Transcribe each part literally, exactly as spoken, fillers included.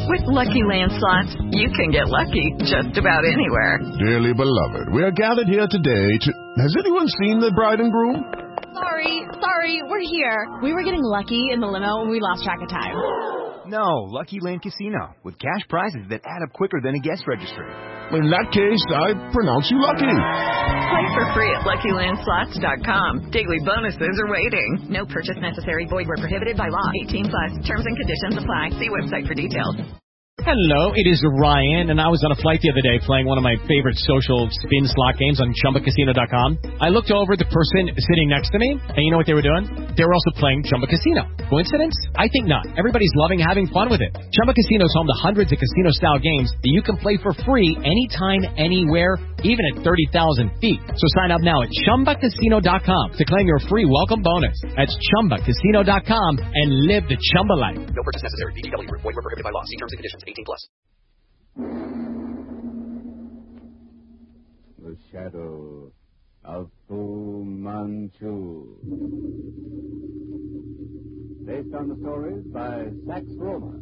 With Lucky Land Slots, you can get lucky just about anywhere. Dearly beloved, we are gathered here today to... Has anyone seen the bride and groom? Sorry, sorry, we're here. We were getting lucky in the limo and we lost track of time. No, Lucky Land Casino, with cash prizes that add up quicker than a guest registry. In that case, I pronounce you lucky. Play for free at Lucky Land Slots dot com. Daily bonuses are waiting. No purchase necessary. Void where prohibited by law. eighteen plus. Terms and conditions apply. See website for details. Hello, it is Ryan, and I was on a flight the other day playing one of my favorite social spin slot games on Chumba Casino dot com. I looked over at the person sitting next to me, and you know what they were doing? They were also playing Chumba Casino. Coincidence? I think not. Everybody's loving having fun with it. Chumba Casino is home to hundreds of casino-style games that you can play for free anytime, anywhere, even at thirty thousand feet. So sign up now at Chumba Casino dot com to claim your free welcome bonus. That's Chumba Casino dot com and live the Chumba life. No purchase necessary. V G W. Void where prohibited by law. See terms and conditions. eighteen plus. The Shadow of Fu Manchu. Based on the stories by Sax Roma.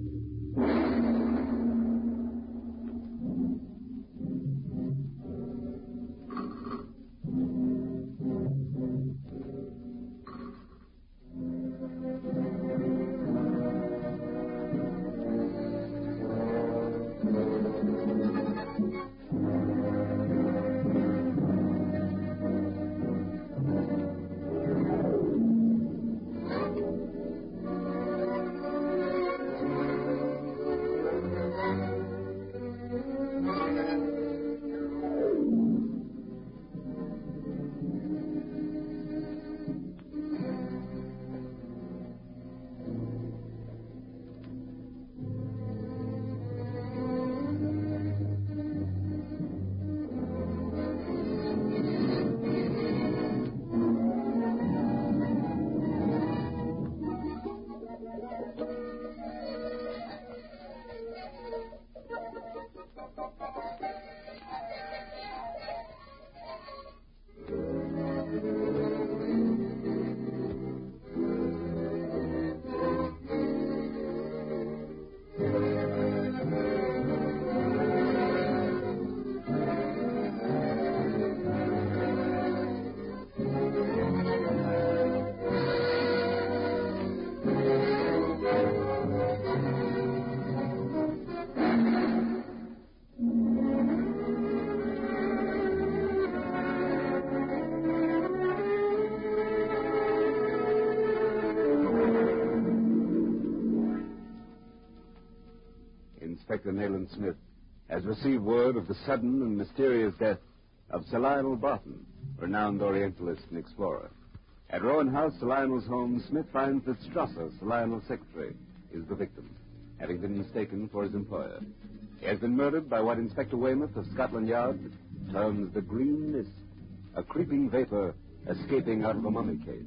Inspector Nayland Smith has received word of the sudden and mysterious death of Sir Lionel Barton, renowned Orientalist and explorer. At Rowan House, Sir Lionel's home, Smith finds that Strasser, Sir Lionel's secretary, is the victim, having been mistaken for his employer. He has been murdered by what Inspector Weymouth of Scotland Yard terms the green mist, a creeping vapor escaping out of a mummy case.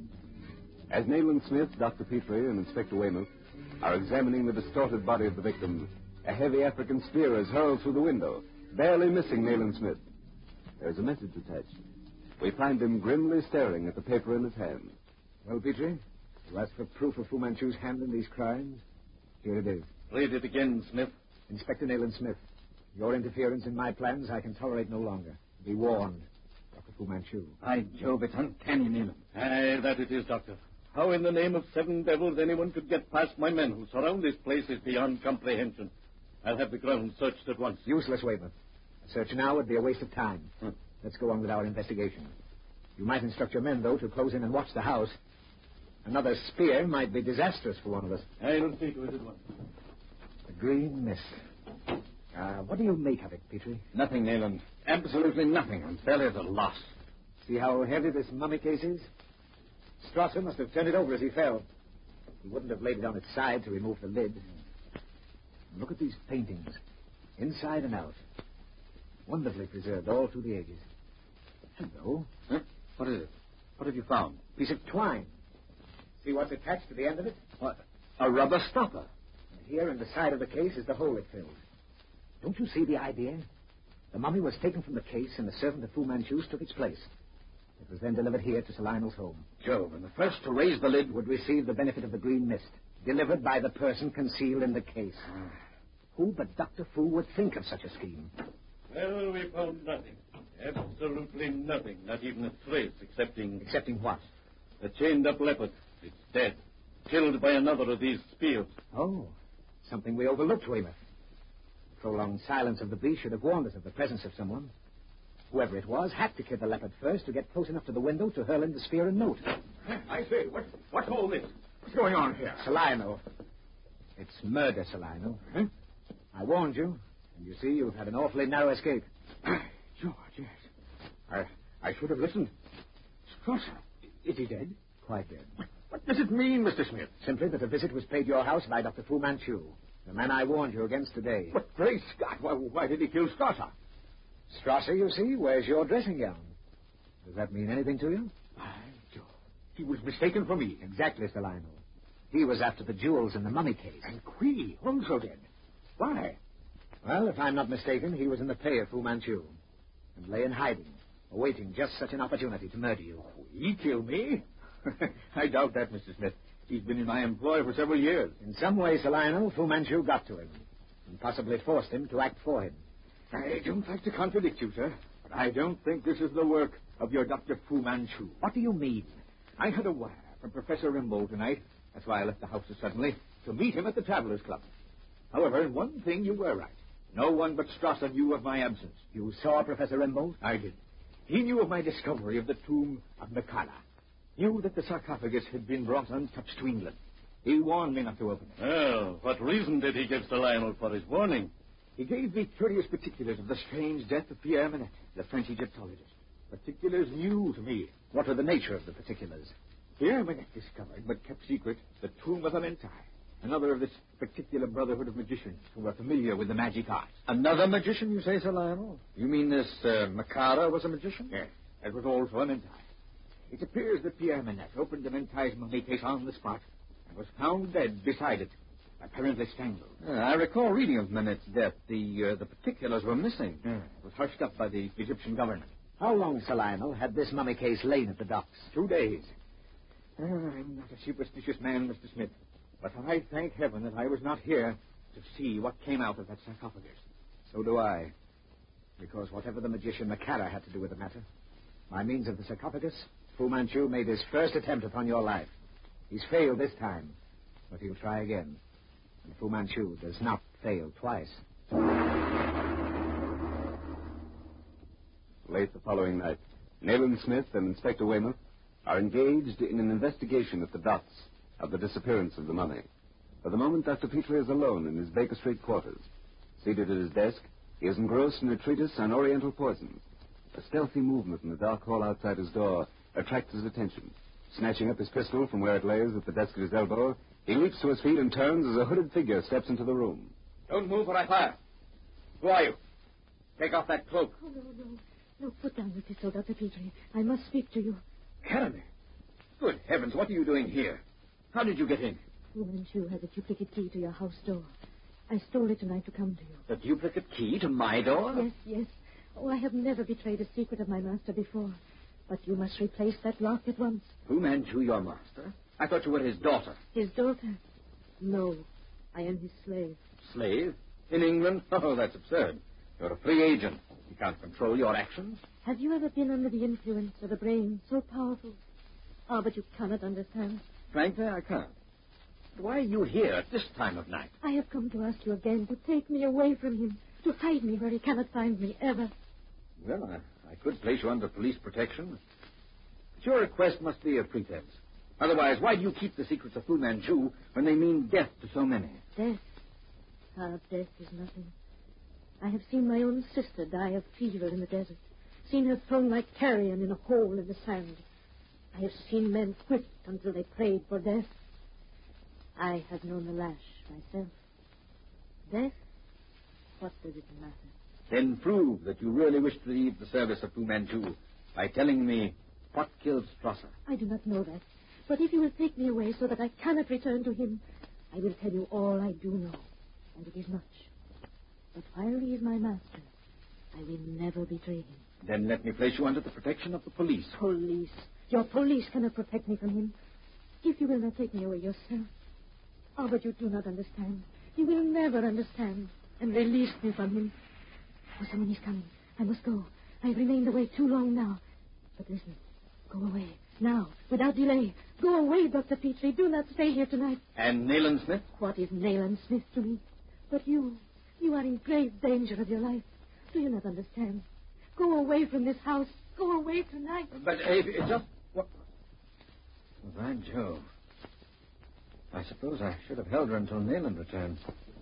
As Nayland Smith, Doctor Petrie, and Inspector Weymouth are examining the distorted body of the victim, a heavy African spear is hurled through the window, barely missing Nayland Smith. There's a message attached. We find him grimly staring at the paper in his hand. Well, Petrie, you asked for proof of Fu Manchu's hand in these crimes? Here it is. Read it again, Smith. Inspector Nayland Smith, your interference in my plans I can tolerate no longer. Be warned, Doctor Fu Manchu. By Jove, it's uncanny, Nayland. Aye, that it is, Doctor. How in the name of seven devils anyone could get past my men who surround this place is beyond comprehension. I'll have the ground searched at once. Useless, Weymouth. A search now would be a waste of time. Hmm. Let's go on with our investigation. You might instruct your men, though, to close in and watch the house. Another spear might be disastrous for one of us. I'll see to it at once. The green mist. Uh, what do you make of it, Petrie? Nothing, Nayland. Absolutely nothing. I'm fairly at a loss. See how heavy this mummy case is? Strasser must have turned it over as he fell. He wouldn't have laid it on its side to remove the lid. Look at these paintings, inside and out. Wonderfully preserved all through the ages. Hello. Huh? What is it? What have you found? Piece of twine. See what's attached to the end of it? What? A rubber stopper. And here in the side of the case is the hole it filled. Don't you see the idea? The mummy was taken from the case, and the servant of Fu Manchu's took its place. It was then delivered here to Sir Lionel's home. Jove, and the first to raise the lid would receive the benefit of the green mist, delivered by the person concealed in the case. Who but Doctor Fu would think of such a scheme? Well, we found nothing. Absolutely nothing. Not even a trace, excepting... Excepting what? The chained-up leopard. It's dead. Killed by another of these spears. Oh, something we overlooked, Weymouth. Prolonged silence of the beast should have warned us of the presence of someone. Whoever it was had to kill the leopard first to get close enough to the window to hurl in the spear and note. I say, what, what's all this? What's going on here? Salino. It's murder, Salino. Huh? I warned you, and you see you've had an awfully narrow escape. George, yes. I, I should have listened. Strasser, is he dead? Quite dead. What, what does it mean, Mister Smith? Simply that a visit was paid your house by Doctor Fu Manchu, the man I warned you against today. But, great Scott, why, why did he kill Strasser? Strasser, you see, wears your dressing gown. Does that mean anything to you? By George, he was mistaken for me. Exactly, Salino. He was after the jewels in the mummy case. And Quee, also dead. Why? Well, if I'm not mistaken, he was in the pay of Fu Manchu and lay in hiding, awaiting just such an opportunity to murder you. He killed me? I doubt that, Mister Smith. He's been in my employ for several years. In some way, Salino, Fu Manchu got to him and possibly forced him to act for him. I don't like to contradict you, sir, but I don't think this is the work of your Doctor Fu Manchu. What do you mean? I had a wire from Professor Rimbaud tonight. That's why I left the house so suddenly, to meet him at the Travelers' Club. However, in one thing you were right. No one but Strasser knew of my absence. You saw Professor Rimbaud? I did. He knew of my discovery of the tomb of Makala. Knew that the sarcophagus had been brought untouched to England. He warned me not to open it. Well, what reason did he give Sir Lionel for his warning? He gave me curious particulars of the strange death of Pierre Manette, the French Egyptologist. Particulars new to me. What were the nature of the particulars? Pierre Manette discovered, but kept secret, the tomb of Amentai, another of this particular brotherhood of magicians who were familiar with the magic arts. Another magician, you say, Sir Lionel? You mean this uh, Makara was a magician? Yes, that was also Amentai. It appears that Pierre Manette opened Amentai's mummy case on the spot and was found dead beside it, apparently strangled. Uh, I recall reading of Manette's death. The uh, the particulars were missing. Yeah, it was hushed up by the Egyptian government. How long, Sir Lionel, had this mummy case lain at the docks? Two days. Uh, I'm not a superstitious man, Mister Smith, but I thank heaven that I was not here to see what came out of that sarcophagus. So do I. Because whatever the magician Makara had to do with the matter, by means of the sarcophagus, Fu Manchu made his first attempt upon your life. He's failed this time, but he'll try again. And Fu Manchu does not fail twice. Late the following night, Nayland Smith and Inspector Weymouth are engaged in an investigation at the docks of the disappearance of the mummy. For the moment, Doctor Petrie is alone in his Baker Street quarters. Seated at his desk, he is engrossed in a treatise on Oriental poisons. A stealthy movement in the dark hall outside his door attracts his attention. Snatching up his pistol from where it lays at the desk at his elbow, he leaps to his feet and turns as a hooded figure steps into the room. Don't move or I fire. Who are you? Take off that cloak. Oh, no, no. No, put down the pistol, Doctor Petrie. I must speak to you. Caramel. Good heavens, what are you doing here? How did you get in? Fu Manchu has a duplicate key to your house door. I stole it tonight to come to you. The duplicate key to my door? Yes, yes. Oh, I have never betrayed a secret of my master before. But you must replace that lock at once. Fu Manchu, your master? I thought you were his daughter. His daughter? No. I am his slave. Slave? In England? Oh, that's absurd. You're a free agent. You can't control your actions. Have you ever been under the influence of a brain so powerful? Ah, but you cannot understand. Frankly, I can't. But why are you here at this time of night? I have come to ask you again to take me away from him, to hide me where he cannot find me ever. Well, I, I could place you under police protection. But your request must be a pretense. Otherwise, why do you keep the secrets of Fu Manchu when they mean death to so many? Death? Ah, death is nothing. I have seen my own sister die of fever in the desert. Seen her thrown like carrion in a hole in the sand. I have seen men whipped until they prayed for death. I have known the lash myself. Death? What does it matter? Then prove that you really wish to leave the service of Fu Manchu by telling me what killed Strasser. I do not know that. But if you will take me away so that I cannot return to him, I will tell you all I do know. And it is much. But while he is my master, I will never betray him. Then let me place you under the protection of the police. Police? Your police cannot protect me from him. If you will not take me away yourself. Oh, but you do not understand. You will never understand. and released me from him. Oh, someone is coming. I must go. I have remained away too long now. But listen, go away. Now, without delay. Go away, Doctor Petrie. Do not stay here tonight. And Nayland Smith? What is Nayland Smith to me? But you, you are in grave danger of your life. Do you not understand? Go away from this house. Go away tonight. But uh, it's just... What? By Jove. I suppose I should have held her until Nayland returned.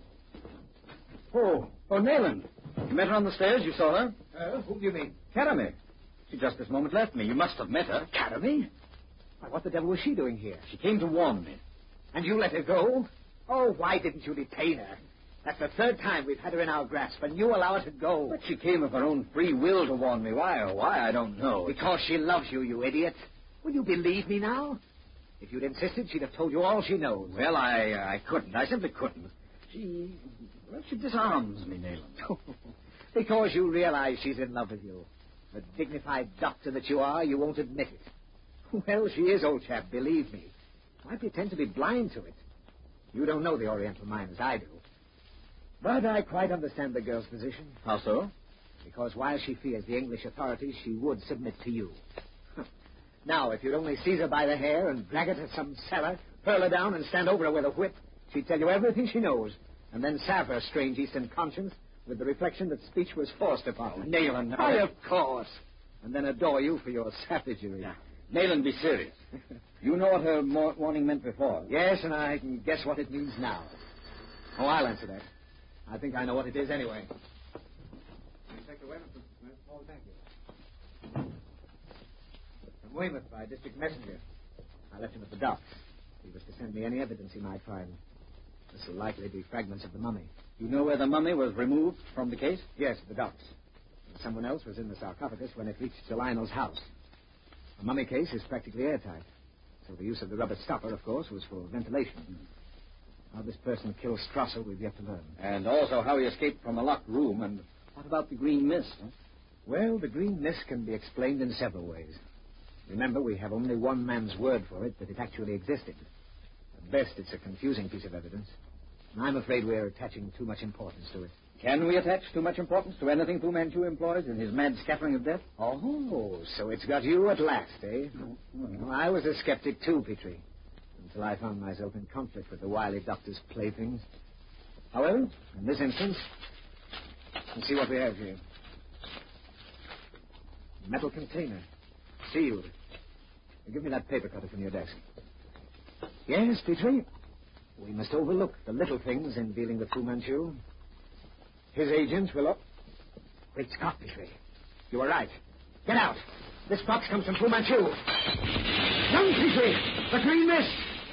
Oh, oh, Nayland. You met her on the stairs? You saw her? Uh, whom do you mean? Karame. She just this moment left me. You must have met her. Karame? Why, what the devil was she doing here? She came to warn me. And you let her go? Oh, why didn't you detain her? That's the third time we've had her in our grasp, and you allow her to go. But she came of her own free will to warn me. Why or why, I don't know. Because she loves you, you idiot. Will you believe me now? If you'd insisted, she'd have told you all she knows. Well, I uh, I couldn't. I simply couldn't. She... Well, she disarms me, Nayland. Because you realize she's in love with you. The dignified doctor that you are, you won't admit it. Well, she is, old chap, believe me. Why pretend to be blind to it? You don't know the Oriental mind as I do. But I quite understand the girl's position. How so? Because while she fears the English authorities, she would submit to you. Now, if you'd only seize her by the hair and drag her to some cellar, hurl her down and stand over her with a whip, she'd tell you everything she knows, and then salve her strange Eastern conscience with the reflection that speech was forced upon her. Nayland, now... Why, of course. And then adore you for your savagery. Yeah. Nayland, be serious. You know what her mo- warning meant before. Yes, and I can guess what it means now. Oh, I'll answer that. I think I know what it is anyway. Inspector Weymouth, oh, thank you. From Weymouth by district messenger. I left him at the docks. He was to send me any evidence he might find. This will likely be fragments of the mummy. You know where the mummy was removed from the case? Yes, at the docks. And someone else was in the sarcophagus when it reached Sir Lionel's house. A mummy case is practically airtight. So the use of the rubber stopper, of course, was for ventilation. How this person killed Strasser, we've yet to learn. And also how he escaped from a locked room. And what about the green mist? Huh? Well, the green mist can be explained in several ways. Remember, we have only one man's word for it that it actually existed. At best, it's a confusing piece of evidence. And I'm afraid we're attaching too much importance to it. Can we attach too much importance to anything Fu Manchu employs in his mad scattering of death? Oh, so it's got you at last, eh? No. Well, I was a skeptic, too, Petrie. Until I found myself in conflict with the wily doctor's playthings. However, in this instance, let's see what we have here. Metal container. Sealed. Give me that paper cutter from your desk. Yes, Petrie. We must overlook the little things in dealing with Fu Manchu. His agents will... Up... Great Scott, Petrie. You were right. Get out. This box comes from Fu Manchu. Run, Petrie! The green mist!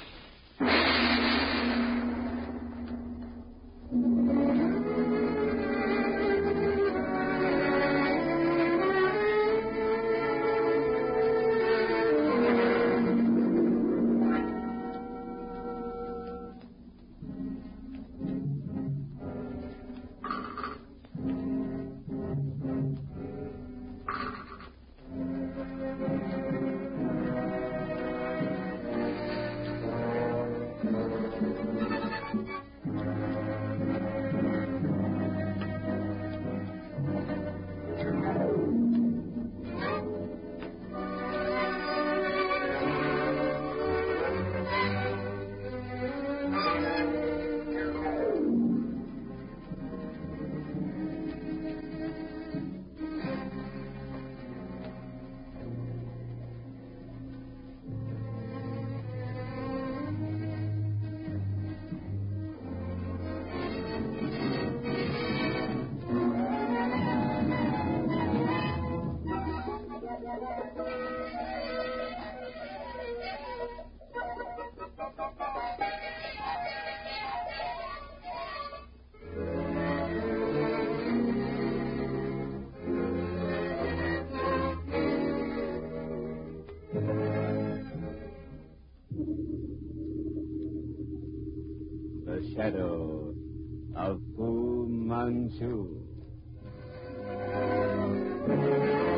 The shadow of Fu Manchu.